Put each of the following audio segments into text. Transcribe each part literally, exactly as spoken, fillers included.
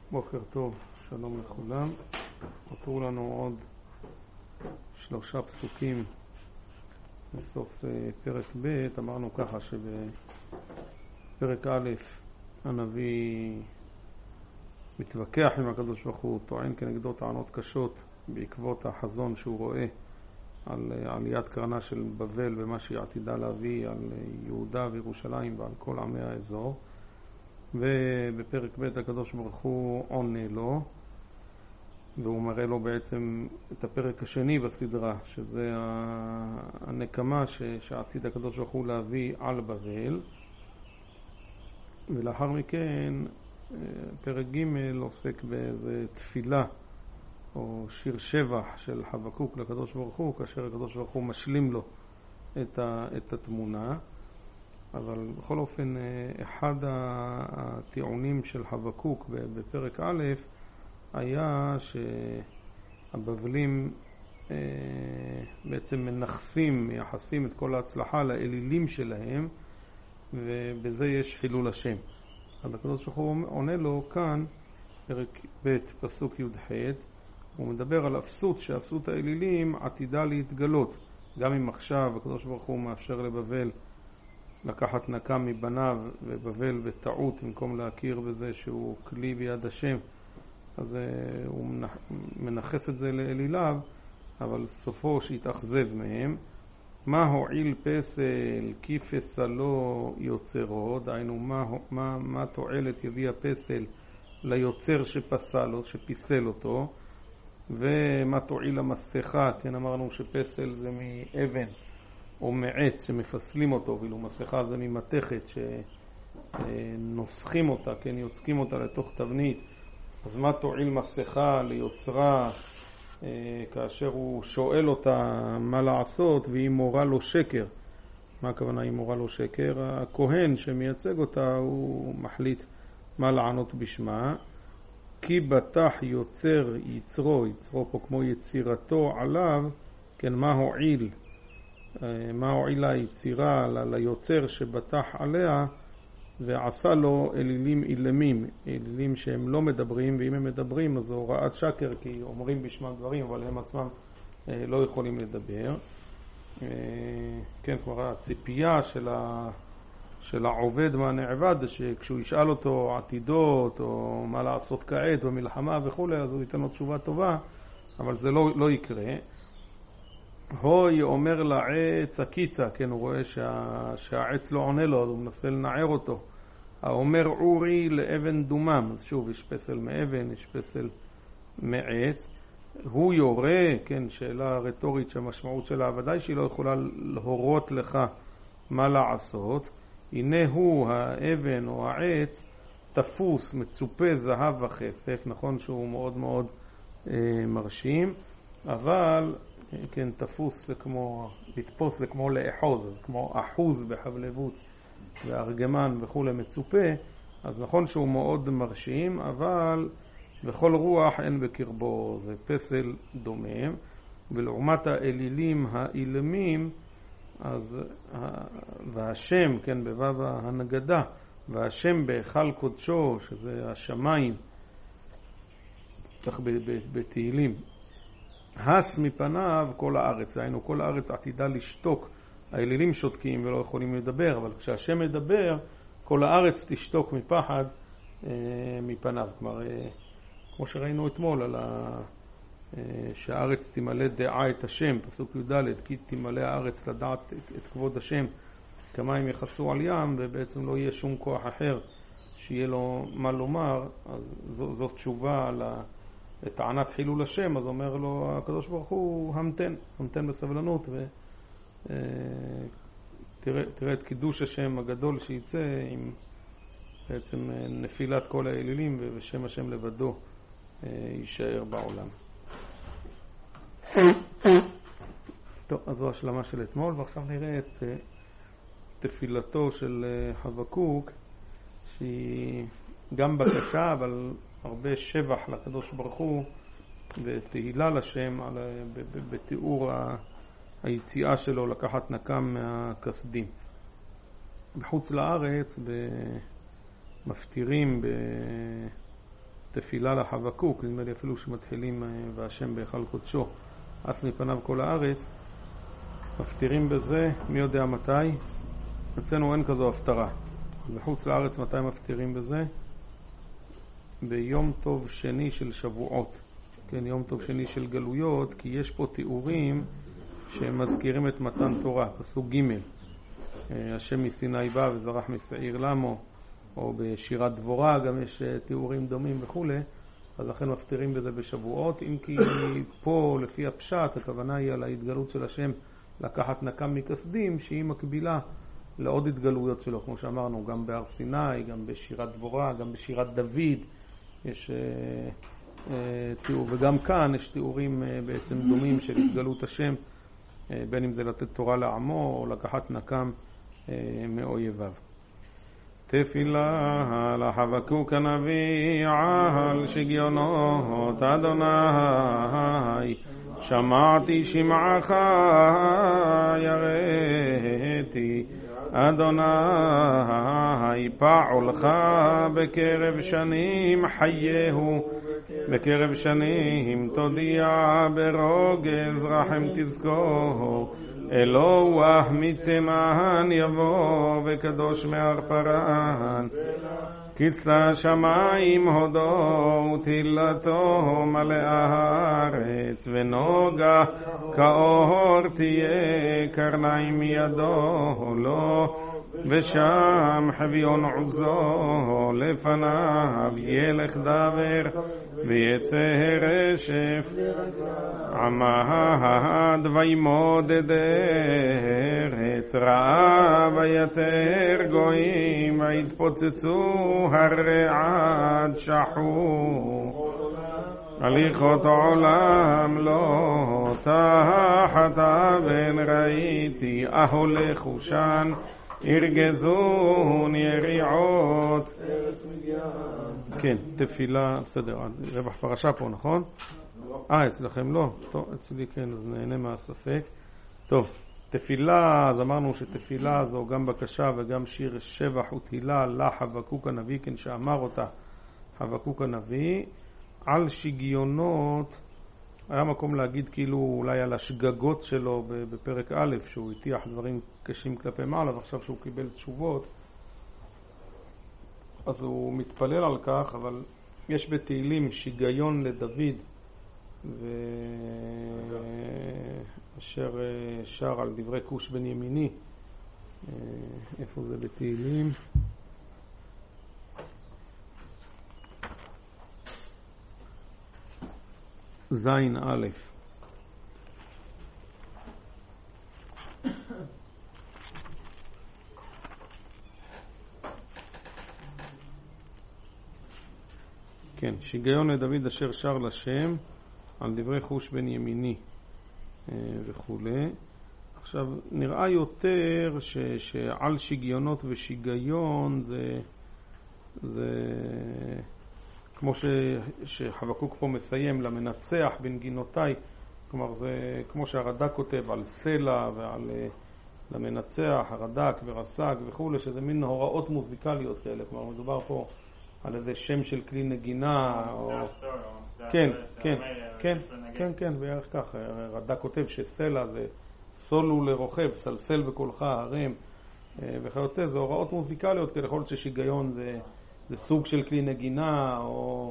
בוקר טוב, שלום לכולם. נותרו לנו עוד שלושה פסוקים בסוף פרק ב'. אמרנו ככה שבפרק א' הנביא מתווכח עם הקדוש ברוך הוא, טוען כנגדו טענות קשות בעקבות החזון שהוא רואה על עליית קרנה של בבל ומה שהיא עתידה להביא על יהודה וירושלים ועל כל עמי האזור. ובפרק ב' הקדוש ברוך הוא עונה לו, והוא מראה לו בעצם את הפרק השני בסדרה, שזה הנקמה שעתיד הקדוש ברוך הוא להביא על בבל. ולאחר מכן פרק ג' עוסק באיזה תפילה או שיר שבח של חבקוק לקדוש ברוך הוא, כאשר הקדוש ברוך הוא משלים לו את, ה, את התמונה. אבל בכל אופן, אחד הטיעונים של חבקוק בפרק א' היה שהבבלים בעצם מנחסים, מייחסים את כל ההצלחה לאלילים שלהם, ובזה יש חילול השם. אז הקדוש ברוך הוא עונה לו כאן, פרק ב' פסוק י"ח, הוא מדבר על אפסות, שאפסות האלילים עתידה להתגלות. גם אם עכשיו הקדוש ברוך הוא מאפשר לבבל לקחת נקם מבניו, ובבל בטעות במקום להכיר בזה שהוא כלי ביד השם, אז הוא מנחס את זה לאליליו, אבל סופו שיתאכזב מהם. מה הועיל פסל כי פסלו יוצרו, דהיינו מה, מה, מה תועלת יביא הפסל ליוצר שפסל לו, שפיסל אותו, ומה תועיל המסכה, כן אמרנו שפסל זה מאבן או מעץ שמפסלים אותו, ואילו מסכה זה ממתכת שנוסחים אותה, כן, יוצקים אותה לתוך תבנית. אז מה תועיל מסכה ליוצרה כאשר הוא שואל אותה מה לעשות והיא מורה לו שקר? מה הכוונה היא מורה לו שקר? הכהן שמייצג אותה הוא מחליט מה לענות בשמה. כי בטח יוצר יצרו, יצרו פה כמו יצירתו עליו, כן, מה הועיל? מה הועילה היצירה ליוצר שבטח עליה ועשה לו אלילים אילמים, אלילים שהם לא מדברים, ואם הם מדברים אז זו הוראת שקר, כי אומרים בשמם דברים אבל הם עצמם לא יכולים לדבר. כן, כבר הציפייה של, ה, של העובד מהנעבד, שכשהוא ישאל אותו עתידות או מה לעשות כעת במלחמה וכו', אז הוא ייתן לו תשובה טובה, אבל זה לא, לא יקרה. הוי אומר לעץ הקיצה, כן, הוא רואה שה, שהעץ לא עונה לו, אז הוא מנסה לנער אותו. האומר אורי לאבן דומם, אז שוב, יש פסל מאבן, יש פסל מעץ. הוא יורה, כן, שאלה רטורית שהמשמעות שלה, ודאי שהיא לא יכולה להורות לך מה לעשות. הנה הוא, האבן או העץ, תפוס, מצופה זהב וכסף, נכון שהוא מאוד מאוד אה, מרשים, אבל כן, תפוס זה כמו, לתפוס זה כמו לאחוז, זה כמו אחוז בחבלבוץ וארגמן וכו' מצופה. אז נכון שהוא מאוד מרשים, אבל בכל רוח אין בקרבו, זה פסל דומם. ולעומת האלילים האילמים, אז והשם, כן, בבב הנגדה, והשם בהיכל קודשו, שזה השמיים, כך בתהילים, הס מפניו כל הארץ, היינו כל הארץ עתידה לשתוק. האלילים שותקים ולא יכולים לדבר, אבל כשהשם מדבר כל הארץ תשתוק מפחד אה, מפניו. כלומר, אה, כמו שראינו אתמול על ה... אה, שהארץ תמלא דעה את השם, פסוק י"ד, כי תמלא הארץ לדעת את, את כבוד השם כמים יחסו על ים, ובעצם לא יהיה שום כוח אחר שיהיה לו מה לומר. אז זו, זו תשובה על ה... טענת חילול השם. אז אומר לו הקדוש ברוך הוא, המתן, המתן בסבלנות, ותראה תראה את קידוש השם הגדול שיצא עם בעצם נפילת כל האלילים, ושם השם לבדו יישאר בעולם. טוב, אז זו השלמה של אתמול, ועכשיו נראה את תפילתו של חבקוק, שהיא גם בקשה אבל הרבה שבח לקדוש ברוך הוא ותהילה לשם על, בתיאור היציאה שלו לקחת נקם מהכסדים. בחוץ לארץ מפטירים תפילה לחבקוק, נדמה לי אפילו שמתחילים והשם בהיכל קודשו, אס מפניו כל הארץ, מפתירים בזה, מי יודע מתי? אצלנו אין כזו הפתרה. בחוץ לארץ מתי מפתירים בזה? ביום טוב שני של שבועות. כן, יום טוב שני של גלויות, כי יש פה תיאורים שמזכירים את מתן תורה, פסוק ג' השם מסיני בא וזרח משעיר למו, או בשירת דבורה גם יש תיאורים דומים וכו', אז לכן מפתירים בזה בשבועות, אם כי פה לפי הפשט הכוונה היא על ההתגלות של השם לקחת נקם מכסדים שהיא מקבילה לעוד התגלויות שלו, כמו שאמרנו, גם בהר סיני, גם בשירת דבורה, גם בשירת דוד יש אה, אה, תיאור, וגם כאן יש תיאורים אה, בעצם דומים של התגלות השם, אה, בין אם זה לתת תורה לעמו או לקחת נקם אה, מאויביו. תפילה לחבקוק הנביא על שגיונות אדוני, שמעתי שמעך יראתי, אדוני פעולך בקרב שנים חייהו, בקרב שנים תודיע ברוגז רחם תזכור, אלוה מתימן יבוא וקדוש מהר פרן, כיסה שמיים הודו ותהילתו מלאה הארץ, ונוגה כאור תהיה קרניים ידו לו, ושם חביון עוזו לפניו ילך דבר ויצא רשף, עמד וימודד ארץ, ראה ויתר גויים ויתפוצצו הרעד שחו, הליכות עולם לא תחת אבן ראיתי, אהולך ושן ירגזון יריעות. כן, תפילה, בסדר, רווח פרשה פה, נכון? אה, אצלכם לא? טוב, אצלי כן, אז נהנה מהספק. טוב, תפילה, אז אמרנו שתפילה זו גם בקשה וגם שיר שבח ותהילה לחבקוק הנביא, כן, שאמר אותה חבקוק הנביא, על שגיונות, היה מקום להגיד כאילו אולי על השגגות שלו בפרק א', שהוא הטיח דברים קשים כלפי מעלה, ועכשיו שהוא קיבל תשובות, אז הוא מתפלל על כך, אבל יש בתהילים שיגיון לדוד, ואשר שר על דברי כוש בן ימיני, איפה זה בתהילים? זין א'. כן, שיגיון לדוד אשר שר לשם על דברי חוש בן ימיני וכו'. עכשיו נראה יותר ש, שעל שיגיונות ושיגיון זה זה כמו ש, שחבקוק פה מסיים למנצח בנגינותיי, כלומר זה כמו שהרד"ק כותב על סלע ועל למנצח, הרד"ק ורס"ג וכו', שזה מין הוראות מוזיקליות כאלה, כלומר מדובר פה על איזה שם של כלי נגינה או... כן, כן, כן, כן, כן, בערך כך. הרד"ק כותב שסלע זה סולו לרוכב, סלסל בקולך הרם וכיוצא, זה הוראות מוזיקליות, כי יכול להיות ששיגיון זה זה סוג של כלי נגינה או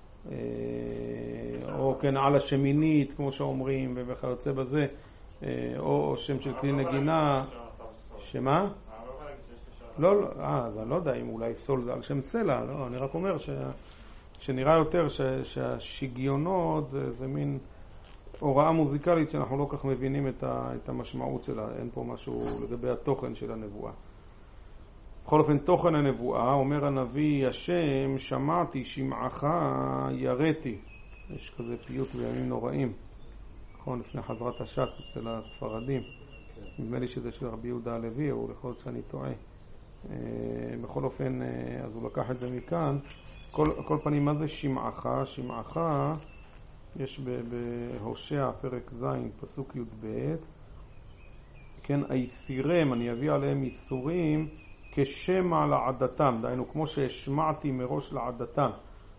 או כן על השמינית כמו שאומרים וכיוצא בזה, או שם של כלי נגינה. שמה? לא, לא, אה, אז אני לא יודע אם אולי סול זה על שם סלע, לא, אני רק אומר ש, שנראה יותר ש, שהשיגיונות זה, זה מין הוראה מוזיקלית שאנחנו לא כך מבינים את, ה, את המשמעות שלה, אין פה משהו לגבי התוכן של הנבואה. בכל אופן, תוכן הנבואה, אומר הנביא, השם שמעתי שמעך יראתי. יש כזה פיוט בימים נוראים, נכון, לפני חזרת השץ אצל הספרדים. נדמה לי שזה של רבי יהודה הלוי, או יכול להיות שאני טועה. בכל אופן, אז הוא לקח את זה מכאן. כל, כל פנים, מה זה שמעך? שמעך, יש בהושע פרק ז' פסוק י' ב', כן, היסירם, אני אביא עליהם ייסורים כשמע לעדתם, דהיינו כמו שהשמעתי מראש לעדתם.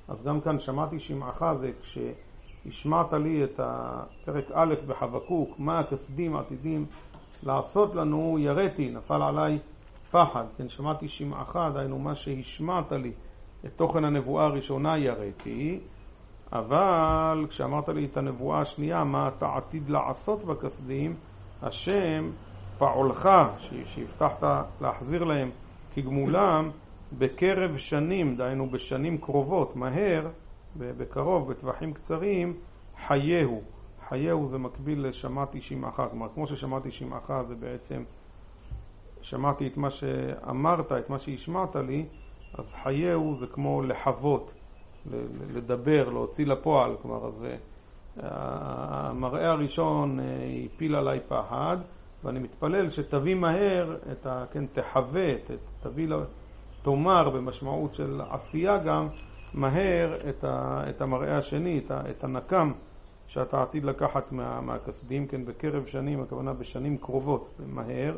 אז גם כאן שמעתי שמעך זה כשהשמעת לי את הפרק א' בחבקוק, מה הכסדים עתידים לעשות לנו, יראתי, נפל עליי פחד. כן, שמעתי שמעך, דהיינו מה שהשמעת לי, את תוכן הנבואה הראשונה יראתי, אבל כשאמרת לי את הנבואה השנייה, מה אתה עתיד לעשות בכסדים, השם פעולך, שהבטחת להחזיר להם כגמולם, בקרב שנים, דהיינו בשנים קרובות, מהר, בקרוב, בטווחים קצרים, חייהו. חייהו זה מקביל לשמעתי שמעך, כלומר, כמו ששמעתי שמעך זה בעצם, שמעתי את מה שאמרת, את מה שהשמעת לי, אז חייהו זה כמו לחוות, לדבר, להוציא לפועל, כלומר, אז המראה הראשון הפיל עליי פחד, ואני מתפלל שתביא מהר, את ה, כן, תחווה, תביא, תאמר במשמעות של עשייה גם, מהר את, ה, את המראה השני, את, ה, את הנקם שאתה עתיד לקחת מה, מהכסדים, כן, בקרב שנים, הכוונה בשנים קרובות, מהר.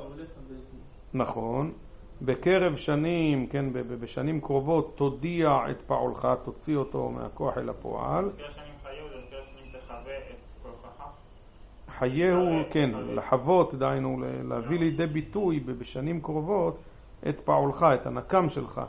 נכון. בקרב שנים, כן, בשנים קרובות, תודיע את פעולך, תוציא אותו מהכוח אל הפועל. בקרב שנים חייהו, זה בקרב שנים תחווה את כוחך? חייהו, כן, לחוות, דהיינו, להביא לידי ביטוי בשנים קרובות את פעולך, את הנקם שלך.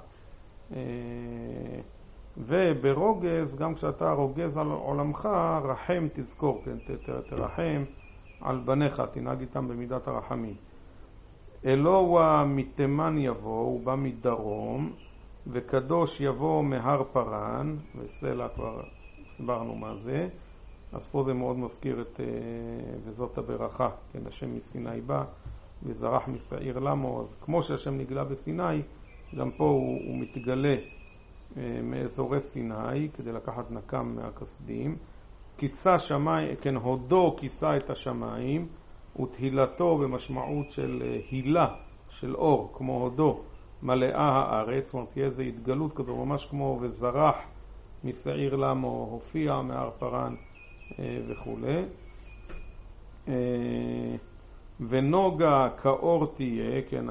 וברוגז, גם כשאתה רוגז על עולמך, רחם תזכור, כן, תרחם על בניך, תנהג איתם במידת הרחמים. אלוה מתימן יבוא, הוא בא מדרום, וקדוש יבוא מהר פרן, וסלע כבר הסברנו מה זה, אז פה זה מאוד מזכיר את, וזאת הברכה, כן, השם מסיני בא, וזרח משעיר למו, אז כמו שהשם נגלה בסיני, גם פה הוא, הוא מתגלה מאזורי סיני, כדי לקחת נקם מהכסדים, כיסה שמיים, כן, הודו כיסה את השמיים, ותהילתו במשמעות של הילה, של אור, כמו הודו, מלאה הארץ, זאת אומרת, תהיה איזו התגלות כזו, ממש כמו וזרח משעיר למו, הופיע מהר פרן וכו'. ונוגה כאור תהיה, כן,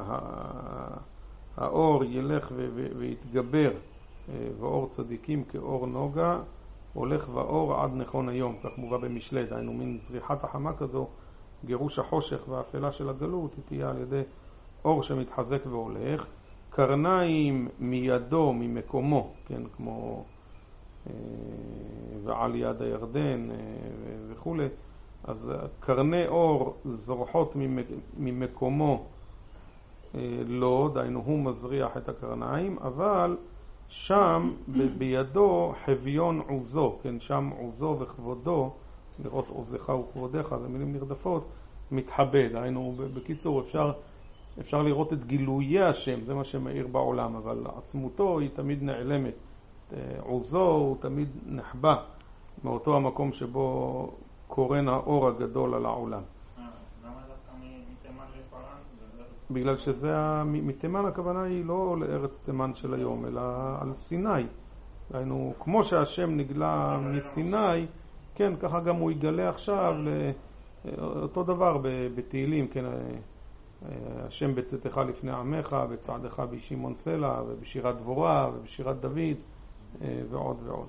האור ילך ויתגבר, ואור צדיקים כאור נוגה, הולך ואור עד נכון היום, כך מובא במשלי, דהיינו מין זריחת החמה כזו, גירוש החושך והאפלה של הגלות, היא תהיה על ידי אור שמתחזק והולך. קרניים מידו, ממקומו, כן, כמו אה, ועל יד הירדן אה, וכו'. אז קרני אור זורחות ממקומו אה, לא, דהיינו הוא מזריח את הקרניים, אבל שם ב- בידו חביון עוזו, כן, שם עוזו וכבודו, לראות עוזך וכבודך, זה מילים נרדפות, מתחבא, דהיינו בקיצור אפשר, אפשר לראות את גילויי השם, זה מה שמאיר בעולם, אבל עצמותו היא תמיד נעלמת, עוזו הוא תמיד נחבא מאותו המקום שבו קורן האור הגדול על העולם. למה דווקא מתימן לפרן? בגלל שזה, מתימן הכוונה היא לא לארץ תימן של היום, אלא על סיני. דהיינו, כמו שהשם נגלה מסיני, כן, ככה גם הוא יגלה עכשיו לאותו דבר בתהילים, כן, השם בצאתך לפני עמך, בצעדך בישימון סלע, ובשירת דבורה, ובשירת דוד, ועוד ועוד.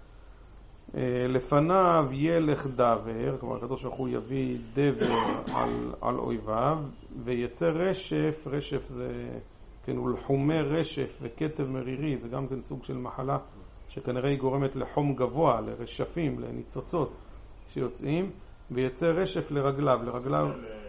לפניו ילך דבר, כלומר הקדוש ברוך הוא יביא דבר על, על אויביו, ויצא רשף, רשף זה, כן, ולחומי רשף וכתב מרירי, זה גם כן סוג של מחלה, שכנראה היא גורמת לחום גבוה, לרשפים, לניצוצות שיוצאים, ויצא רשף לרגליו, לרגליו...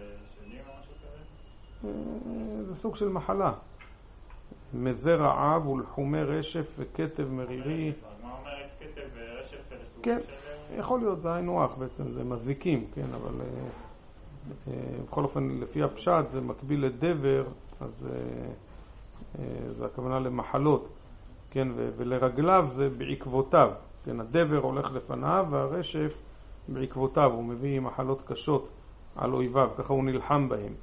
זה סוג של מחלה. מזה רעב ולחומי רשף וכתב מרירי. מה אומרת כתב ורשף לסוג כן, של... יכול להיות, זה היינו אח בעצם, זה מזיקים, כן, אבל בכל אופן לפי הפשט זה מקביל לדבר, אז זה הכוונה למחלות. כן, ולרגליו זה בעקבותיו, כן, הדבר הולך לפניו והרשף בעקבותיו, הוא מביא מחלות קשות על אויביו, ככה הוא נלחם בהם.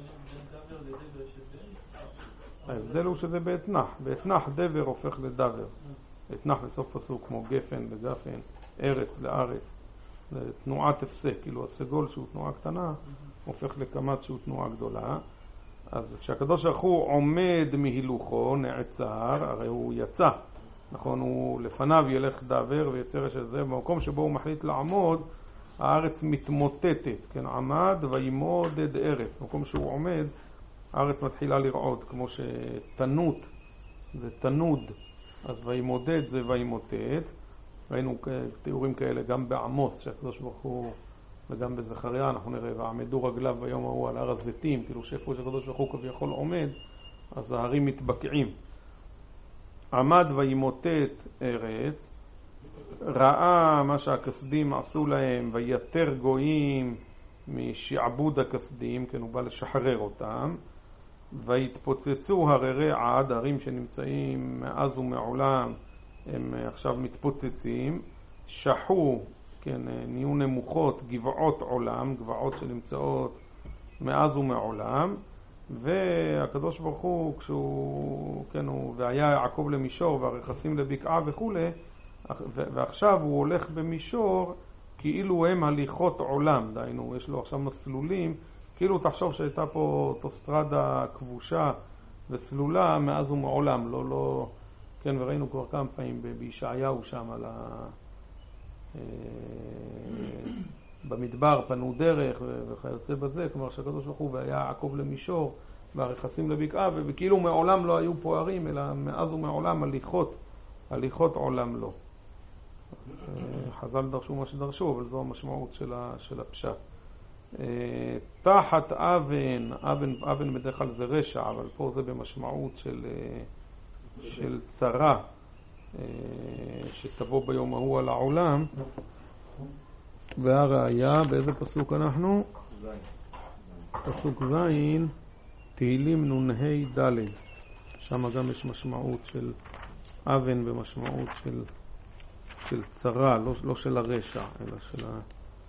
ההבדל הוא שזה באתנח, באתנח דבר הופך לדבר, אתנח בסוף פסוק כמו גפן לגפן, ארץ לארץ, תנועת הפסק, כאילו הסגול שהוא תנועה קטנה הופך לקמץ שהוא תנועה גדולה. אז כשהקדוש ברוך הוא עומד מהילוכו, נעצר, הרי הוא יצא נכון, הוא לפניו ילך דעבר ויצר אש הזה, במקום שבו הוא מחליט לעמוד, הארץ מתמוטטת, כן, עמד וימודד ארץ, במקום שהוא עומד, הארץ מתחילה לרעוד, כמו שתנות זה תנוד, אז וימודד זה וימוטט, ראינו תיאורים כאלה גם בעמוס, שהקדוש ברוך הוא, וגם בזכריה אנחנו נראה, ועמדו רגליו ביום ההוא על הר הזיתים, כאילו שאיפה שהקדוש ברוך הוא כביכול עומד, אז ההרים מתבקעים. עמד וימוטט ארץ, ראה מה שהכסדים עשו להם, ויתר גויים משעבוד הכסדים, כן, הוא בא לשחרר אותם, והתפוצצו הררי עד, הרים שנמצאים מאז ומעולם, הם עכשיו מתפוצצים, שחו, כן, נהיו נמוכות, גבעות עולם, גבעות שנמצאות מאז ומעולם, והקדוש ברוך הוא, כשהוא, כן, הוא, והיה יעקב למישור והרכסים לבקעה וכו', ועכשיו הוא הולך במישור כאילו הם הליכות עולם, דיינו, יש לו עכשיו מסלולים, כאילו תחשוב שהייתה פה אוטוסטרדה כבושה וסלולה מאז ומעולם, לא, לא, כן, וראינו כבר כמה פעמים בישעיהו שם על ה... במדבר פנו דרך וכיוצא בזה, כלומר שהקדוש ברוך הוא והיה יעקב למישור והרכסים לבקעה, וכאילו מעולם לא היו פה ערים, אלא מאז ומעולם הליכות, הליכות עולם לא. חז"ל דרשו מה שדרשו, אבל זו המשמעות של, ה, של הפשט. תחת אבן, אבן, אבן בדרך כלל זה רשע, אבל פה זה במשמעות של, של צרה שתבוא ביום ההוא על העולם. והראיה, באיזה פסוק אנחנו? פסוק זין, תהילים נ"ה ד', שם גם יש משמעות של אבן ומשמעות של, של צרה, לא, לא של הרשע, אלא של ה...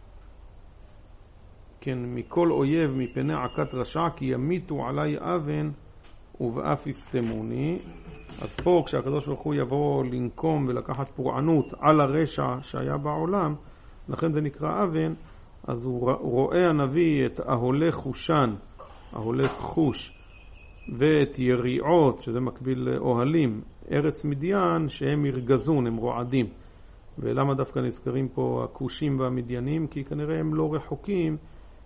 כן, מכל אויב מפני עקת רשע, כי ימיתו עלי אבן ובאף יסתמוני. אז פה כשהקדוש ברוך הוא יבוא לנקום ולקחת פורענות על הרשע שהיה בעולם, לכן זה נקרא אבן, אז הוא רואה הנביא את ההולך חושן, ההולך חוש, ואת יריעות, שזה מקביל לאוהלים, ארץ מדיין, שהם ירגזון, הם רועדים. ולמה דווקא נזכרים פה הכושים והמדיינים? כי כנראה הם לא רחוקים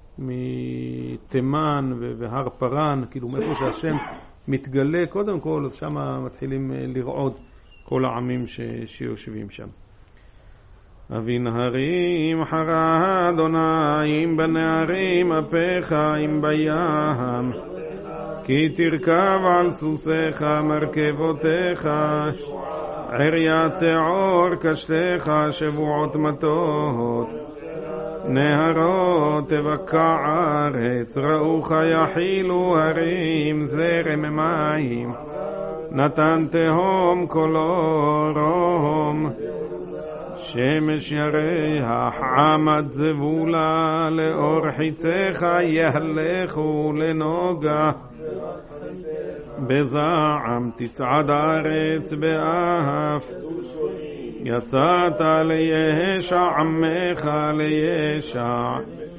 מתימן והר פרן, כאילו מאיפה שהשם מתגלה קודם כל, אז שם מתחילים לרעוד כל העמים ש... שיושבים שם. אבין הרים חרה אדוני, אם בנערים אפיך, אם בים, כי תרכב על סוסיך מרכבותיך, עריה תעור קשתך, שבועות מטות, נהרות תבקע ארץ, ראוך יחילו הרים, זרם מים, נתן תהום קולו רום, שמש ירח עמד זבולה, לאור חיציך יהלכו לנוגה, בזעם תצעד הארץ באף, יצאת לישע עמך לישע,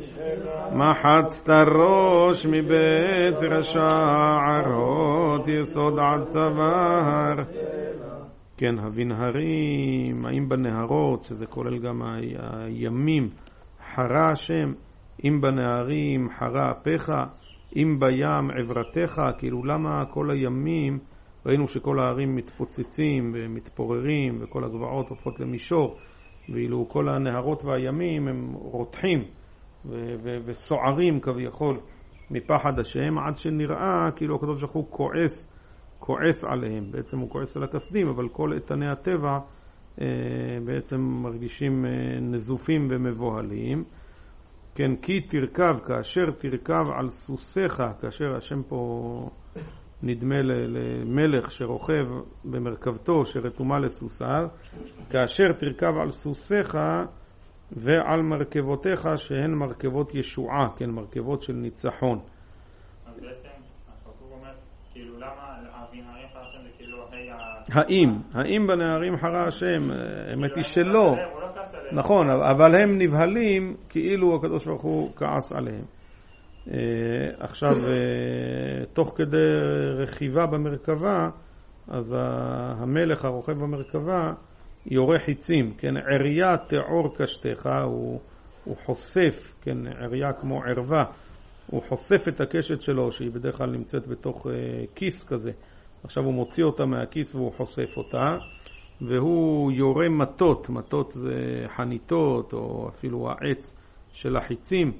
מחצת ראש מבית רשע, ערות יסוד עד צוואר. כן, הבנהרים, האם בנהרות, שזה כולל גם הימים, חרה השם, אם בנהרים חרה אפיך, אם בים עברתך, כאילו למה כל הימים, ראינו שכל הערים מתפוצצים ומתפוררים וכל הגבעות הופכות למישור, ואילו כל הנהרות והימים הם רותחים ו- ו- וסוערים כביכול מפחד השם, עד שנראה כאילו הקדוש ברוך הוא כועס, כועס עליהם. בעצם הוא כועס על הכסדים, אבל כל איתני הטבע אה, בעצם מרגישים אה, נזופים ומבוהלים. כן, כי תרכב, כאשר תרכב על סוסיך, כאשר השם פה נדמה למלך שרוכב במרכבתו שרתומה לסוסיו, כאשר תרכב על סוסיך ועל מרכבותיך שהן מרכבות ישועה, כן, מרכבות של ניצחון. אז בעצם הפסוק אומר, כאילו למה הבנהרים חרה השם זה כאילו האם, האם בנהרים חרה השם, האמת היא שלא, נכון, אבל הם נבהלים כאילו הקדוש ברוך הוא כעס עליהם. עכשיו, תוך כדי רכיבה במרכבה, אז המלך הרוכב במרכבה יורה חיצים, כן, עריה תעור קשתך, הוא, הוא חושף, כן, עריה כמו ערווה, הוא חושף את הקשת שלו שהיא בדרך כלל נמצאת בתוך uh, כיס כזה, עכשיו הוא מוציא אותה מהכיס והוא חושף אותה, והוא יורה מטות, מטות זה חניתות או אפילו העץ של החיצים,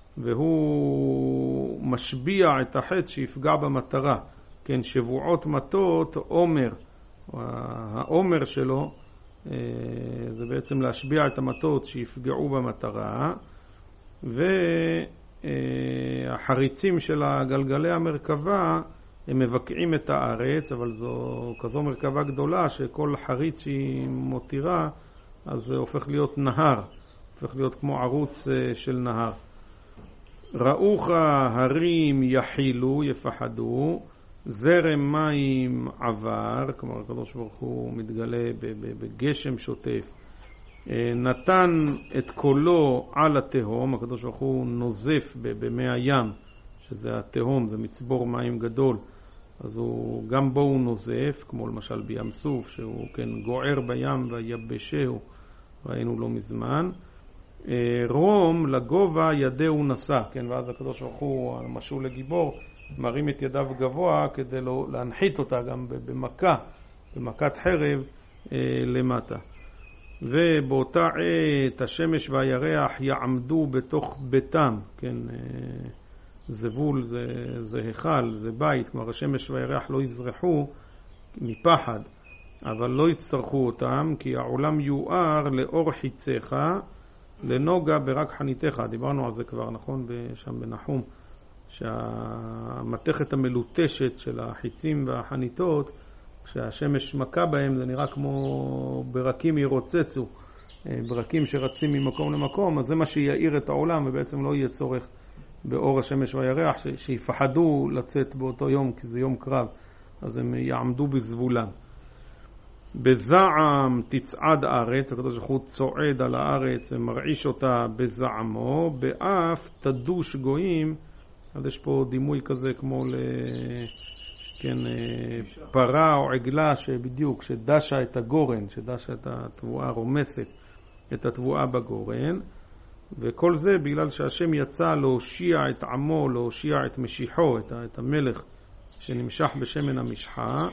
והוא משביע את החץ שיפגע במטרה, כן, שבועות מטות, עומר, העומר שלו זה בעצם להשביע את המטות שיפגעו במטרה, והחריצים של הגלגלי המרכבה הם מבקעים את הארץ, אבל זו כזו מרכבה גדולה שכל חריץ שהיא מותירה אז זה הופך להיות נהר, הופך להיות כמו ערוץ של נהר. ראוך הרים יחילו, יפחדו, זרם מים עבר, כלומר הקדוש ברוך הוא מתגלה בגשם שוטף, נתן את קולו על התהום, הקדוש ברוך הוא נוזף במי הים, שזה התהום, זה מצבור מים גדול, אז הוא גם בו הוא נוזף, כמו למשל בים סוף, שהוא כן גוער בים ויבשהו, ראינו לא מזמן. רום לגובה ידהו נשא, כן, ואז הקדוש ברוך הוא משול לגיבור, מרים את ידיו גבוה כדי לא להנחית אותה גם במכה, במכת חרב למטה. ובאותה עת השמש והירח יעמדו בתוך ביתם, כן, זבול זה, זה היכל, זה בית, כלומר השמש והירח לא יזרחו מפחד, אבל לא יצטרכו אותם, כי העולם יואר לאור חיציך, לנוגה ברק חניתך. דיברנו על זה כבר, נכון, שם בנחום, שהמתכת המלוטשת של החיצים והחניתות, כשהשמש מכה בהם זה נראה כמו ברקים ירוצצו, ברקים שרצים ממקום למקום, אז זה מה שיעיר את העולם, ובעצם לא יהיה צורך באור השמש והירח, שיפחדו לצאת באותו יום, כי זה יום קרב, אז הם יעמדו בזבולם. בזעם תצעד הארץ, הקדוש ברוך הוא צועד על הארץ ומרעיש אותה בזעמו, באף תדוש גויים, אז יש פה דימוי כזה כמו ל... כן, פרה או עגלה שבדיוק, שדשה את הגורן, שדשה את התבואה, רומסת את התבואה בגורן, וכל זה בגלל שהשם יצא להושיע את עמו, להושיע את משיחו, את המלך שנמשך בשמן המשחה,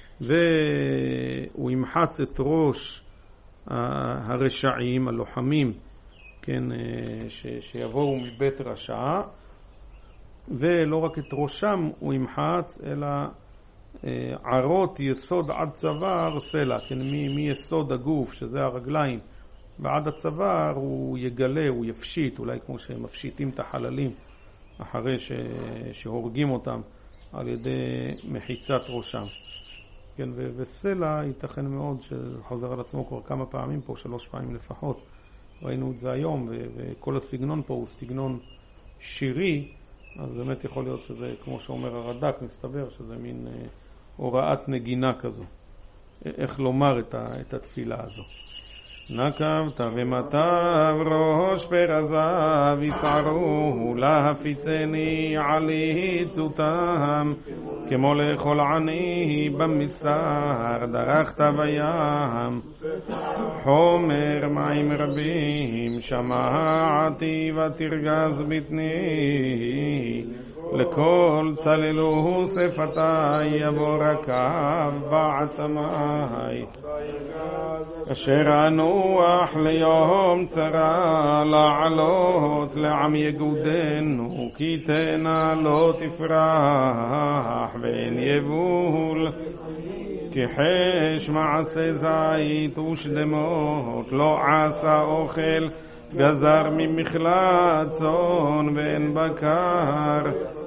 והוא ימחץ את ראש הרשעים, הלוחמים, כן, ש, שיבואו מבית רשע, ולא רק את ראשם הוא ימחץ, אלא ערות יסוד עד צוואר סלע, כן, מיסוד הגוף, שזה הרגליים, ועד הצוואר הוא יגלה, הוא יפשיט, אולי כמו שהם מפשיטים את החללים אחרי ש, שהורגים אותם על ידי מחיצת ראשם. כן, ו- וסלע ייתכן מאוד שחוזר על עצמו כבר כמה פעמים פה, שלוש פעמים לפחות. ראינו את זה היום, ו- וכל הסגנון פה הוא סגנון שירי, אז באמת יכול להיות שזה, כמו שאומר הרד"ק, מסתבר שזה מין אה, הוראת נגינה כזו. איך לומר את, ה- את התפילה הזו. נקבת ומטב ראש פרזיו יסערו להפיצני עלי צותם כמו לכל עני במסתר דרכת בים חומר מים רבים שמעתי ותרגז בטני לכל צללו שפתי יבוא רקב בעצמי אשר אנוח ליום צרה לעלות לעם יגודנו כי תנה לא תפרח ואין יבול כי חש מעשה זית ושדמות לא עשה אוכל גזר ממכלת צאן ואין בקר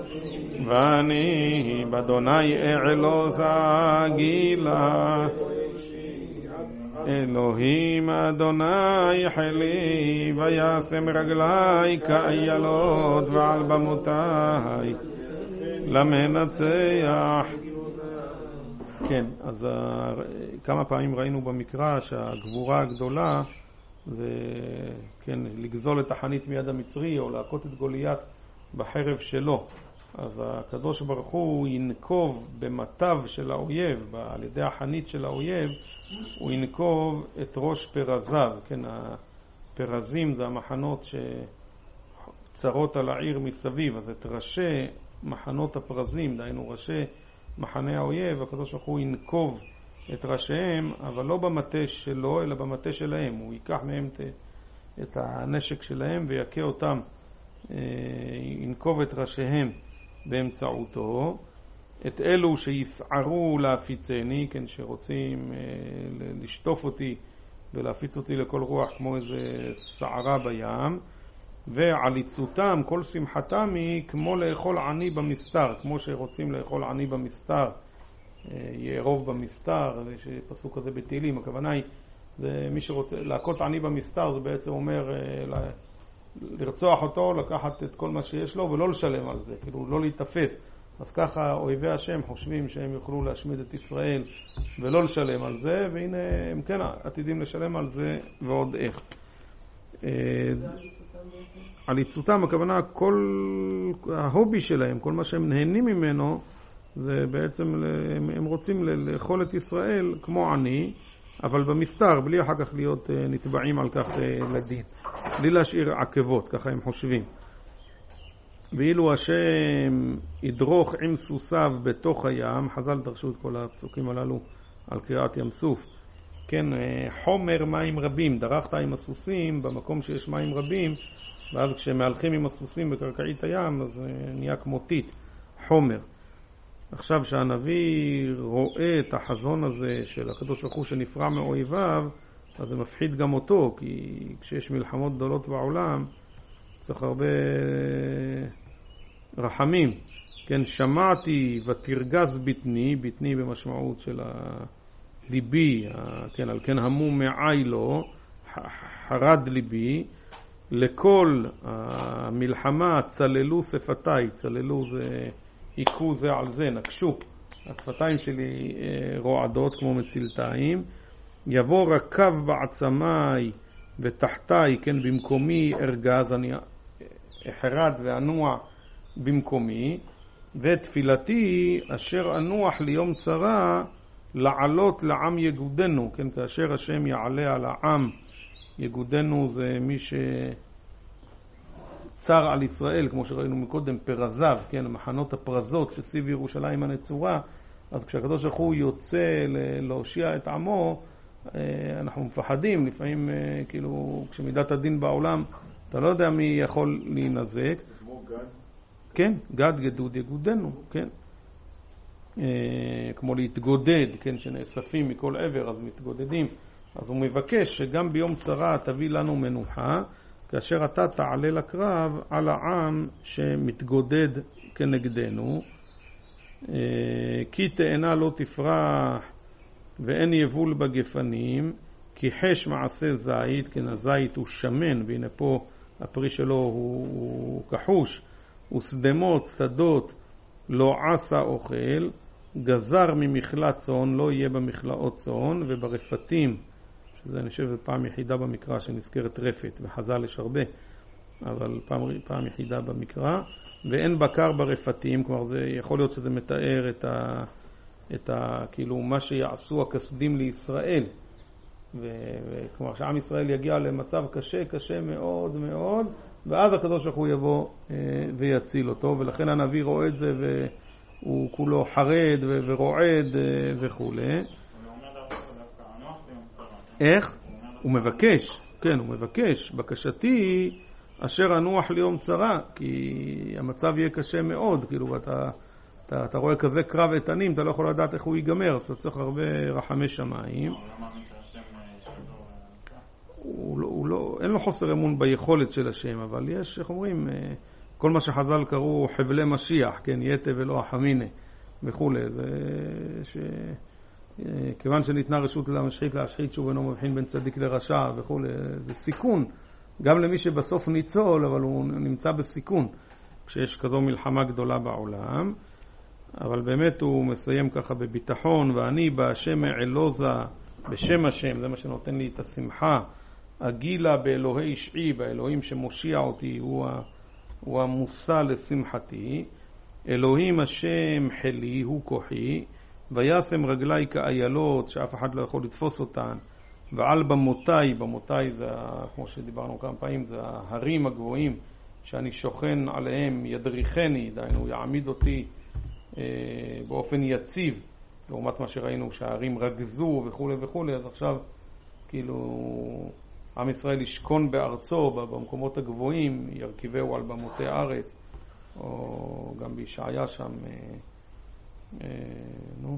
ואני באדוני אעלוז גילה אלוהים אדוני חלי וישם רגלי כאיילות ועל במותיי למנצח. כן, אז כמה פעמים ראינו במקרא שהגבורה הגדולה זה כן לגזול את החנית מיד המצרי או להכות את גוליית בחרב שלו, אז הקדוש ברוך הוא ינקוב במטב של האויב, על ידי החנית של האויב, הוא ינקוב את ראש פרזיו. כן, הפרזים זה המחנות שצרות על העיר מסביב, אז את ראשי מחנות הפרזים, דהיינו ראשי מחנה האויב, הקדוש ברוך הוא ינקוב את ראשיהם, אבל לא במטה שלו, אלא במטה שלהם. הוא ייקח מהם את הנשק שלהם ויקה אותם, ינקוב את ראשיהם באמצעותו. את אלו שיסערו להפיצני, כן, שרוצים לשטוף אותי ולהפיץ אותי לכל רוח כמו איזה סערה בים, ועליצותם, כל שמחתם היא כמו לאכול עני במסתר, כמו שרוצים לאכול עני במסתר, יערוב במסתר, יש פסוק כזה בתהילים. הכוונה היא, זה מי שרוצה להכות עני במסתר, זה בעצם אומר לרצוח אותו, לקחת את כל מה שיש לו ולא לשלם על זה, כאילו לא להתאפס. אז ככה אויבי השם חושבים שהם יוכלו להשמיד את ישראל ולא לשלם על זה, והנה הם כן עתידים לשלם על זה ועוד איך. עליצותם, הכוונה כל ההובי שלהם, כל מה שהם נהנים ממנו, זה בעצם הם רוצים לאכול את ישראל כמו עני, אבל במסתר, בלי אחר כך להיות נתבעים על כך לדין, בלי להשאיר עקבות, ככה הם חושבים. ואילו השם ידרוך עם סוסיו בתוך הים, חז"ל דרשו את כל הפסוקים הללו על קריאת ים סוף. כן, חומר מים רבים, דרכת עם הסוסים במקום שיש מים רבים, ואז כשמהלכים עם הסוסים בקרקעית הים, אז נהיה כמו טיט, חומר. עכשיו שהנביא רואה את החזון הזה של הקדוש ברוך הוא שנפרע מאויביו, אז זה מפחיד גם אותו, כי כשיש מלחמות גדולות בעולם, צריך הרבה רחמים. כן, שמעתי ותרגז בטני, בטני במשמעות של ליבי, כן, על כן המום מעי לו, חרד ליבי, לכל המלחמה צללו שפתיי, צללו זה עיקו זה על זה, נקשו, השפתיים שלי רועדות כמו מצלתיים, יבוא רכב בעצמי ותחתיי, כן, במקומי ארגז, אני אחרד ואנוע במקומי, ותפילתי אשר אנוח ליום צרה לעלות לעם יגודנו, כן, כאשר השם יעלה על העם, יגודנו זה מי שצר על ישראל, כמו שראינו מקודם, פרזיו, כן, מחנות הפרזות שסביב ירושלים הנצורה. אז כשהקדוש ברוך הוא יוצא להושיע את עמו, אנחנו מפחדים, לפעמים כאילו כשמידת הדין בעולם, אתה לא יודע מי יכול להינזק. כמו גד? כן, גד גדוד יגודנו, כן. כמו להתגודד, כן, שנאספים מכל עבר, אז מתגודדים. אז הוא מבקש שגם ביום צרה תביא לנו מנוחה, כאשר אתה תעלה לקרב על העם שמתגודד כנגדנו. כי תאנה לא תפרח ואין יבול בגפנים, כי חש מעשה זית, כן, הזית הוא שמן, והנה פה הפרי שלו הוא, הוא כחוש, וסדמות, שדות, לא עשה אוכל, גזר ממכלה צאן, לא יהיה במכלאות צאן, וברפתים, שזה אני חושב פעם יחידה במקרא שנזכרת רפת, וחז"ל יש הרבה, אבל פעם, פעם יחידה במקרא, ואין בקר ברפתים, כלומר זה יכול להיות שזה מתאר את ה... את ה... כאילו מה שיעשו הכסדים לישראל, וכלומר שעם ישראל יגיע למצב קשה, קשה מאוד מאוד, ואז הקדוש ברוך הוא יבוא אה, ויציל אותו, ולכן הנביא רואה את זה והוא כולו חרד ו- ורועד אה, וכו'. איך? הוא מבקש, כן, הוא מבקש, בקשתי אשר אנוח ליום צרה, כי המצב יהיה קשה מאוד, כאילו אתה, אתה, אתה רואה כזה קרב איתנים, אתה לא יכול לדעת איך הוא ייגמר, אז אתה צריך הרבה רחמי שמיים. הוא לא, הוא לא, אין לו חוסר אמון ביכולת של השם, אבל יש, איך אומרים, כל מה שחז"ל קראו חבלי משיח, כן, יתה ולא החמינה וכו'. זה ש... כיוון שניתנה רשות למשחית להשחית שוב אינו מבחין בין צדיק לרשע וכו', זה סיכון גם למי שבסוף ניצול, אבל הוא נמצא בסיכון כשיש כזו מלחמה גדולה בעולם. אבל באמת הוא מסיים ככה בביטחון, ואני בהשם אעלוזה, בשם השם, זה מה שנותן לי את השמחה, אגילה באלוהי שעי, באלוהים שמושיע אותי, הוא, הוא המושא לשמחתי. אלוהים השם חלי הוא כוחי, וישם רגלי כאיילות שאף אחד לא יכול לתפוס אותן, ועל במותיי, במותיי זה, כמו שדיברנו כמה פעמים, זה ההרים הגבוהים שאני שוכן עליהם, ידריכני, דיינו, יעמיד אותי אה, באופן יציב, לעומת מה שראינו שההרים רגזו וכו' וכו', אז עכשיו כאילו עם ישראל ישכון בארצו, במקומות הגבוהים, ירכיבהו על במותי הארץ, או גם בישעיה שם, אה, אה, נו,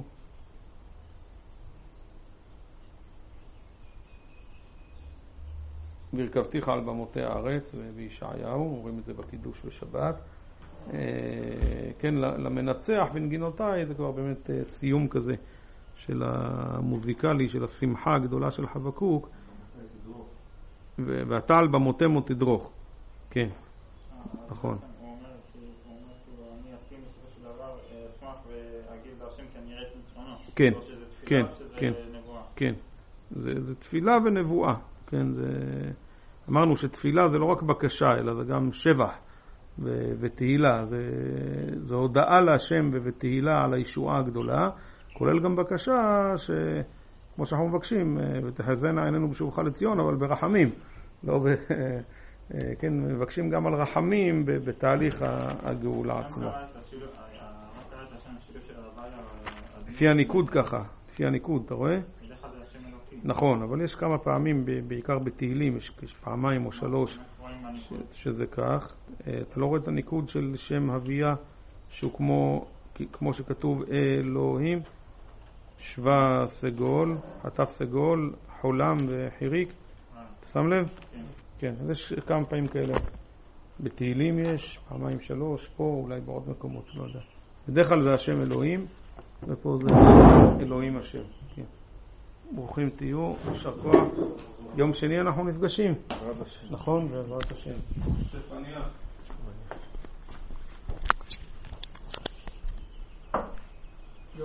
והרכבתיך על במותי הארץ, ובישעיהו, רואים את זה בקידוש בשבת. כן, למנצח ונגינותיי, זה כבר באמת סיום כזה של המוזיקלי, של השמחה הגדולה של חבקוק. ואתה על במותם עוד תדרוך. כן, נכון. הוא אומר שהוא אני אשים בסופו של דבר אשמח ואגיד להשם כי אני אראה את ניצחונו. כן, כן, כן. כן. זה תפילה ונבואה. כן, זה... אמרנו שתפילה זה לא רק בקשה, אלא זה גם שבח ו- ותהילה. זה, זה הודעה להשם ותהילה על הישועה הגדולה, כולל גם בקשה שכמו שאנחנו מבקשים, ותחזינה עינינו בשובך לציון, אבל ברחמים. לא ב... כן, מבקשים גם על רחמים בתהליך הגאולה עצמו. לפי הניקוד ככה, לפי הניקוד, אתה רואה? נכון, אבל יש כמה פעמים, בעיקר בתהילים, יש פעמיים או שלוש ש, שזה כך. אתה לא רואה את הניקוד של שם הוויה, שהוא כמו, כמו שכתוב אלוהים, שווה סגול, חטף סגול, חולם וחיריק. אתה שם לב? כן, אז יש כמה פעמים כאלה. בתהילים יש, פעמיים שלוש, פה אולי בעוד מקומות, לא יודע. בדרך כלל זה השם אלוהים, ופה זה אלוהים השם. כן. ברוכים תהיו, יישר כוח. יום שני אנחנו נפגשים. נכון? בעזרת השם.